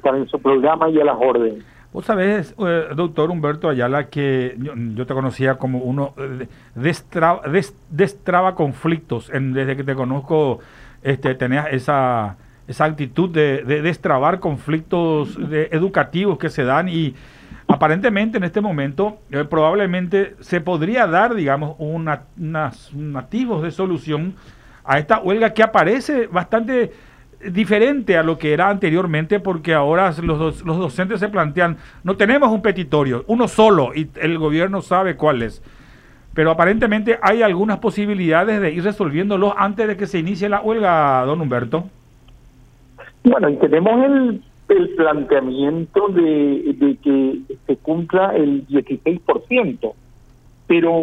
estar en su programa y a las órdenes. Vos sabés, doctor Humberto Ayala, que yo te conocía como uno destraba conflictos. Desde que te conozco, tenías esa actitud de destrabar conflictos educativos que se dan y aparentemente en este momento probablemente se podría dar, digamos, unos atisbos de solución a esta huelga que aparece bastante diferente a lo que era anteriormente, porque ahora los docentes se plantean, no tenemos un petitorio, uno solo, y el gobierno sabe cuál es. Pero aparentemente hay algunas posibilidades de ir resolviéndolo antes de que se inicie la huelga, don Humberto. Bueno, y tenemos el planteamiento de que se cumpla el 16%, pero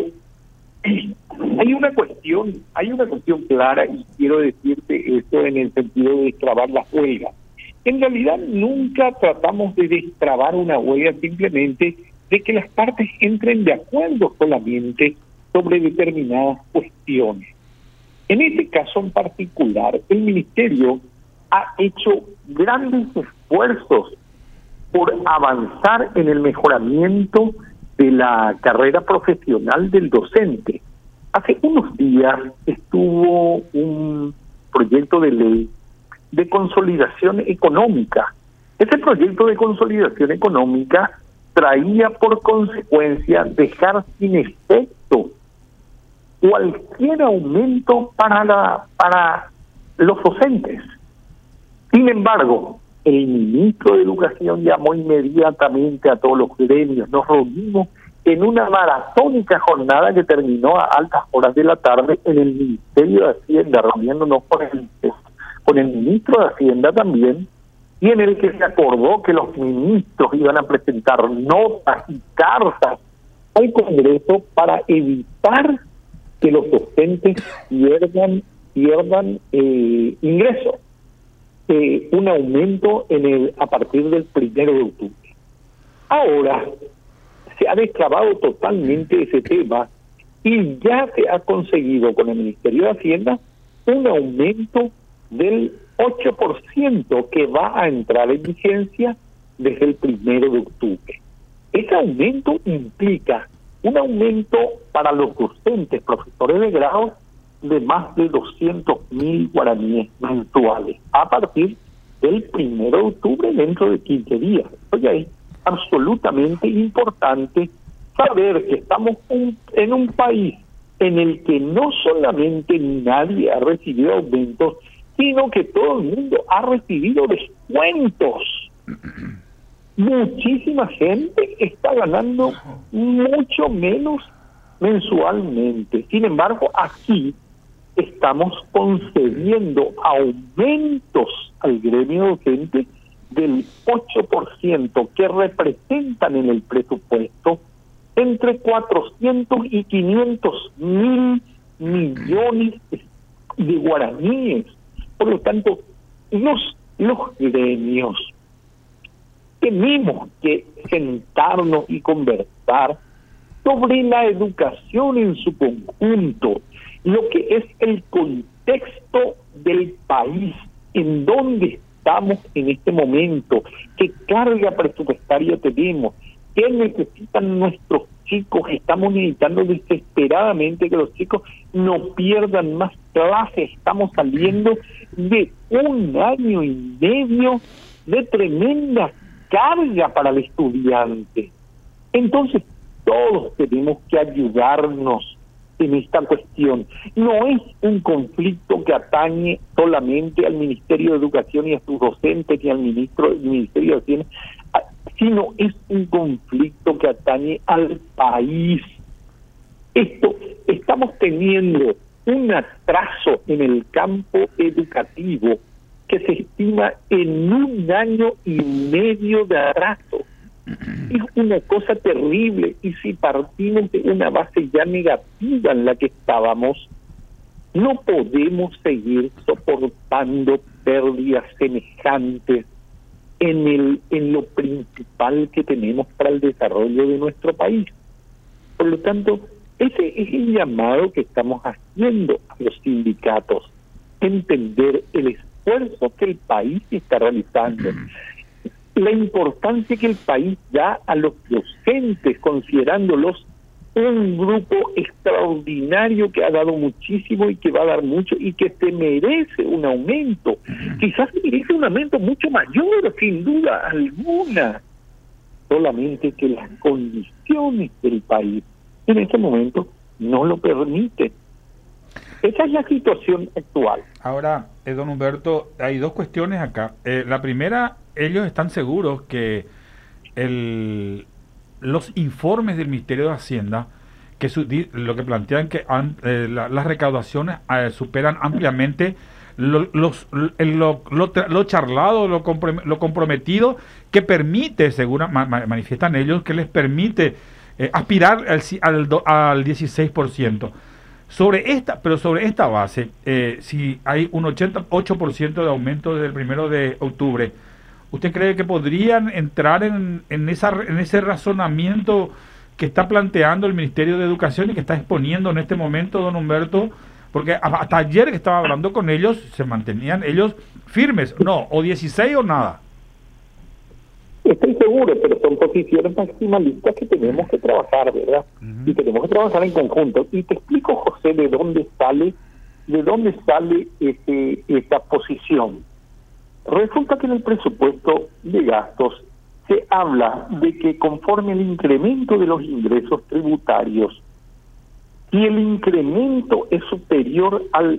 hay una cuestión clara, y quiero decirte esto en el sentido de destrabar las huelgas. En realidad nunca tratamos de destrabar una huelga, simplemente de que las partes entren de acuerdo solamente sobre determinadas cuestiones. En este caso en particular, el Ministerio ha hecho grandes esfuerzos por avanzar en el mejoramiento de la carrera profesional del docente. Hace unos días estuvo un proyecto de ley de consolidación económica. Ese proyecto de consolidación económica traía por consecuencia dejar sin efecto cualquier aumento para los docentes. Sin embargo, el ministro de Educación llamó inmediatamente a todos los gremios. Nos reunimos en una maratónica jornada que terminó a altas horas de la tarde en el Ministerio de Hacienda, reuniéndonos con el ministro de Hacienda también, y en el que se acordó que los ministros iban a presentar notas y cartas al Congreso para evitar que los docentes pierdan ingresos. Un aumento a partir del 1 de octubre. Ahora se ha destrabado totalmente ese tema y ya se ha conseguido con el Ministerio de Hacienda un aumento del 8% que va a entrar en vigencia desde el 1 de octubre. Ese aumento implica un aumento para los docentes, profesores de grado, de más de 200.000 guaraníes mensuales a partir del 1 de octubre, dentro de 15 días. Oye, es absolutamente importante saber que estamos en un país en el que no solamente nadie ha recibido aumentos, sino que todo el mundo ha recibido descuentos. Muchísima gente está ganando mucho menos mensualmente. Sin embargo, aquí estamos concediendo aumentos al gremio docente del 8%, que representan en el presupuesto entre 400 y 500 mil millones de guaraníes. Por lo tanto, los gremios tenemos que sentarnos y conversar sobre la educación en su conjunto, lo que es el contexto del país, en donde estamos en este momento, qué carga presupuestaria tenemos, qué necesitan nuestros chicos. Estamos necesitando desesperadamente que los chicos no pierdan más clases. Estamos saliendo de un año y medio de tremenda carga para el estudiante. Entonces, todos tenemos que ayudarnos en esta cuestión. No es un conflicto que atañe solamente al Ministerio de Educación y a sus docentes ni al Ministerio de Hacienda, sino es un conflicto que atañe al país. Estamos teniendo un atraso en el campo educativo que se estima en 1 año y medio de atraso. Es una cosa terrible, y si partimos de una base ya negativa en la que estábamos, no podemos seguir soportando pérdidas semejantes en lo principal que tenemos para el desarrollo de nuestro país. Por lo tanto, ese es el llamado que estamos haciendo a los sindicatos, entender el esfuerzo que el país está realizando. la importancia que el país da a los docentes, considerándolos un grupo extraordinario que ha dado muchísimo y que va a dar mucho y que se merece un aumento. Quizás se merece un aumento mucho mayor, sin duda alguna. Solamente que las condiciones del país en este momento no lo permiten. Esa es la situación actual. Ahora, don Humberto, hay dos cuestiones acá. La primera, ellos están seguros que los informes del Ministerio de Hacienda, que lo que plantean que las recaudaciones superan ampliamente lo charlado, lo comprometido, que permite, según manifiestan ellos, que les permite aspirar al 16%. Sobre esta base, si hay un 88% de aumento desde el 1 de octubre, ¿usted cree que podrían entrar en ese razonamiento que está planteando el Ministerio de Educación y que está exponiendo en este momento, don Humberto? Porque hasta ayer que estaba hablando con ellos, se mantenían ellos firmes, no, o 16 o nada. Estoy seguro, pero son posiciones maximalistas que tenemos que trabajar, ¿verdad? Y tenemos que trabajar en conjunto. Y te explico, José, de dónde sale esa posición. Resulta que en el presupuesto de gastos se habla de que conforme el incremento de los ingresos tributarios, si el incremento es superior al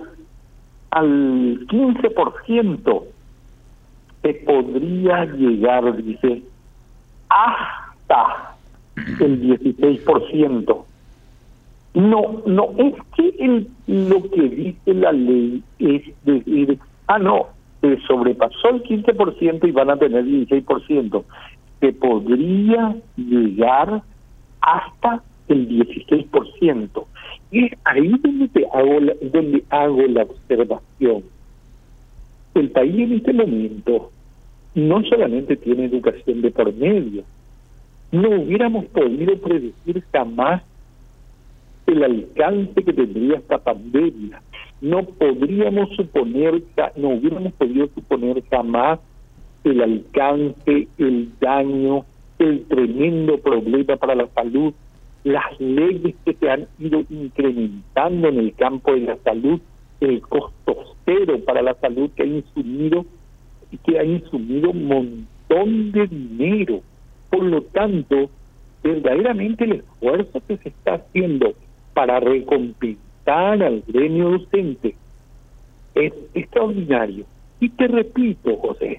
15%, se podría llegar, dice, hasta el 16%. No es que lo que dice la ley es decir, se sobrepasó el 15% y van a tener 16%. Se podría llegar hasta el 16%. Y es ahí donde hago la observación. El país en este momento no solamente tiene educación de por medio. No hubiéramos podido predecir jamás el alcance que tendría esta pandemia. No hubiéramos podido suponer jamás el alcance, el daño, el tremendo problema para la salud, las leyes que se han ido incrementando en el campo de la salud, el costo cero para la salud que ha insumido un montón de dinero. Por lo tanto, verdaderamente el esfuerzo que se está haciendo para recompensar al gremio docente es extraordinario. Y te repito, José,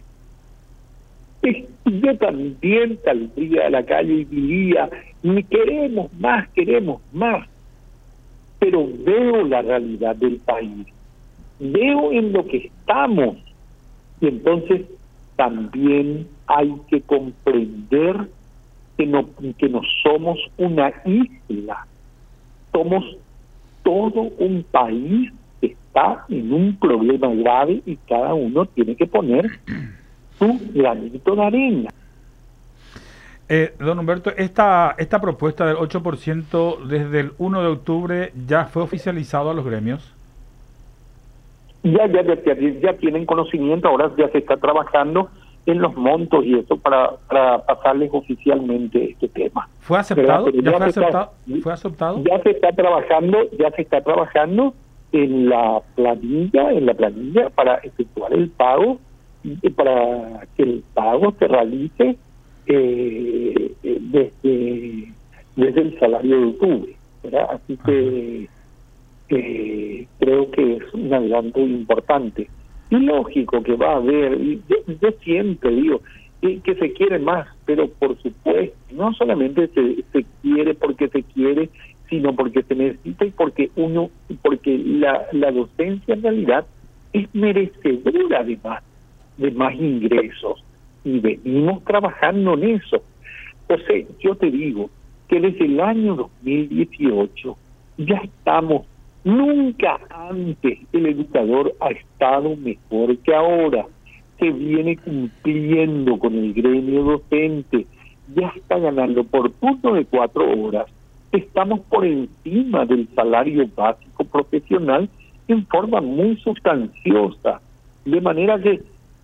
yo también saldría a la calle y diría, queremos más, pero veo la realidad del país, veo en lo que estamos, y entonces también hay que comprender que no somos una isla, somos todo un país que está en un problema grave y cada uno tiene que poner su granito de arena. Don Humberto, esta propuesta del 8% desde el 1 de octubre ya fue oficializado a los gremios. Ya tienen conocimiento, ahora ya se está trabajando en los montos y eso para pasarles oficialmente este tema. ¿Fue aceptado? ¿Fue aceptado? Ya se está trabajando en la planilla para efectuar el pago, para que el pago se realice desde el salario de octubre, ¿verdad? Así que creo que es un adelanto importante. Y lógico que va a haber, yo siempre digo que se quiere más, pero por supuesto, no solamente se quiere porque se quiere, sino porque se necesita y porque la docencia en realidad es merecedora de más ingresos, y venimos trabajando en eso. José, yo te digo que desde el año 2018 ya estamos. Nunca antes el educador ha estado mejor que ahora. Se viene cumpliendo con el gremio docente. Ya está ganando por turno de 4 horas. Estamos por encima del salario básico profesional en forma muy sustanciosa. De manera que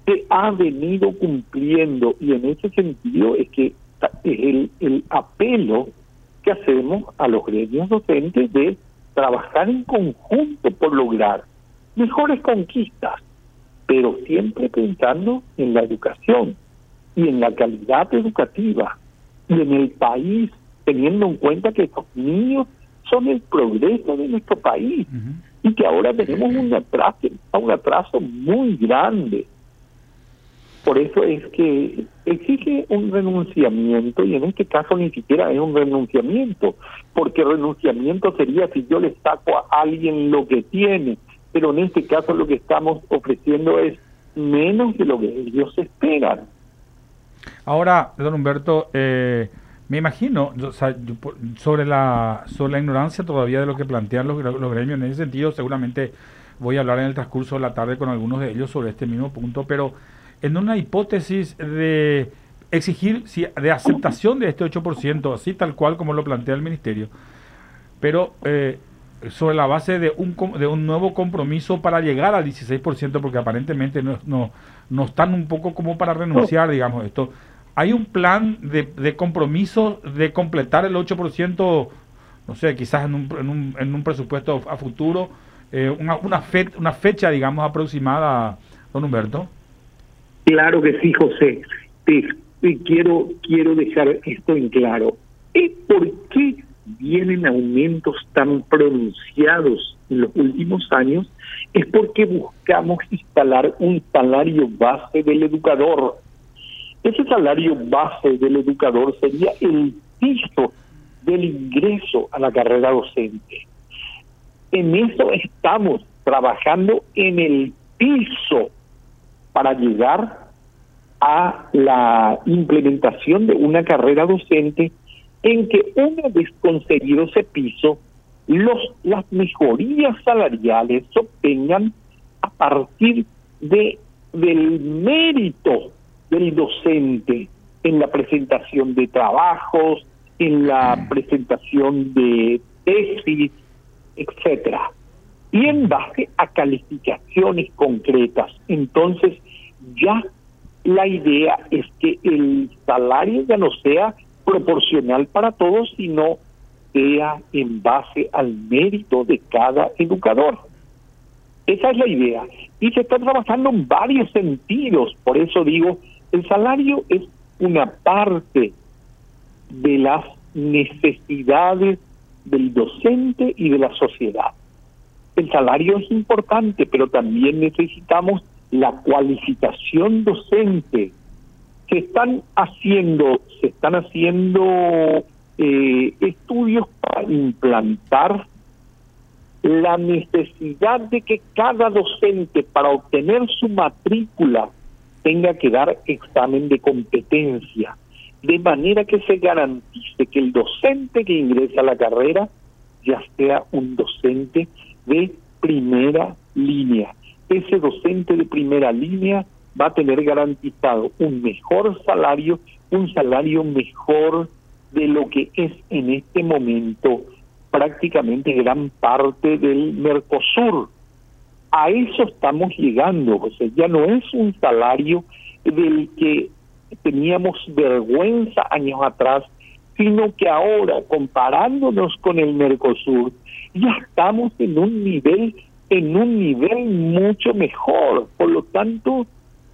se ha venido cumpliendo, y en ese sentido es que es el apelo que hacemos a los gremios docentes de trabajar en conjunto por lograr mejores conquistas, pero siempre pensando en la educación y en la calidad educativa y en el país, teniendo en cuenta que estos niños son el progreso de nuestro país y que ahora tenemos un atraso muy grande. Por eso es que exige un renunciamiento, y en este caso ni siquiera es un renunciamiento, porque renunciamiento sería si yo le saco a alguien lo que tiene, pero en este caso lo que estamos ofreciendo es menos de lo que ellos esperan. Ahora, don Humberto, me imagino, sobre la ignorancia todavía de lo que plantean los gremios, en ese sentido seguramente voy a hablar en el transcurso de la tarde con algunos de ellos sobre este mismo punto, pero en una hipótesis de exigir de aceptación de este 8%, así tal cual como lo plantea el Ministerio, pero sobre la base de un nuevo compromiso para llegar al 16%, porque aparentemente no están un poco como para renunciar, digamos, esto. ¿Hay un plan de compromiso de completar el 8%, no sé, quizás en un presupuesto a futuro, una fecha, digamos, aproximada, don Humberto? Claro que sí, José. Quiero dejar esto en claro. ¿Por qué vienen aumentos tan pronunciados en los últimos años? Es porque buscamos instalar un salario base del educador. Ese salario base del educador sería el piso del ingreso a la carrera docente. En eso estamos trabajando, en el piso, para llegar a la implementación de una carrera docente en que una vez conseguido ese piso, las mejorías salariales se obtengan a partir del mérito del docente en la presentación de trabajos, en la presentación de tesis, etcétera, y en base a calificaciones concretas. Entonces, ya la idea es que el salario ya no sea proporcional para todos, sino sea en base al mérito de cada educador. Esa es la idea. Y se está trabajando en varios sentidos. Por eso digo, el salario es una parte de las necesidades del docente y de la sociedad. El salario es importante, pero también necesitamos la cualificación docente. Se están haciendo estudios para implantar la necesidad de que cada docente, para obtener su matrícula, tenga que dar examen de competencia, de manera que se garantice que el docente que ingresa a la carrera ya sea un docente de primera línea. Ese docente de primera línea va a tener garantizado un mejor salario, un salario mejor de lo que es en este momento prácticamente gran parte del Mercosur. A eso estamos llegando, o sea, ya no es un salario del que teníamos vergüenza años atrás, sino que ahora, comparándonos con el Mercosur, ya estamos en un nivel mucho mejor. Por lo tanto,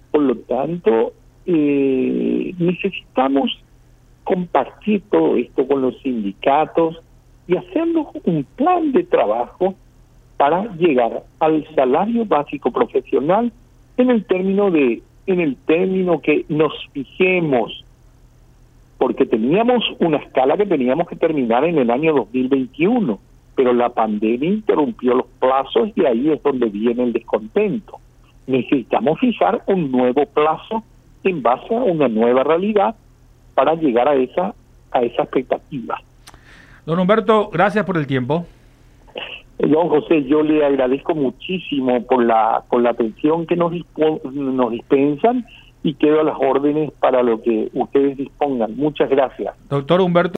necesitamos compartir todo esto con los sindicatos y hacernos un plan de trabajo para llegar al salario básico profesional en el término que nos fijemos, porque teníamos una escala que teníamos que terminar en el año 2021, pero la pandemia interrumpió los plazos y ahí es donde viene el descontento. Necesitamos fijar un nuevo plazo en base a una nueva realidad para llegar a esa expectativa. Don Humberto, gracias por el tiempo. Don José, yo le agradezco muchísimo por la atención que nos dispensan y quedo a las órdenes para lo que ustedes dispongan. Muchas gracias. Doctor Humberto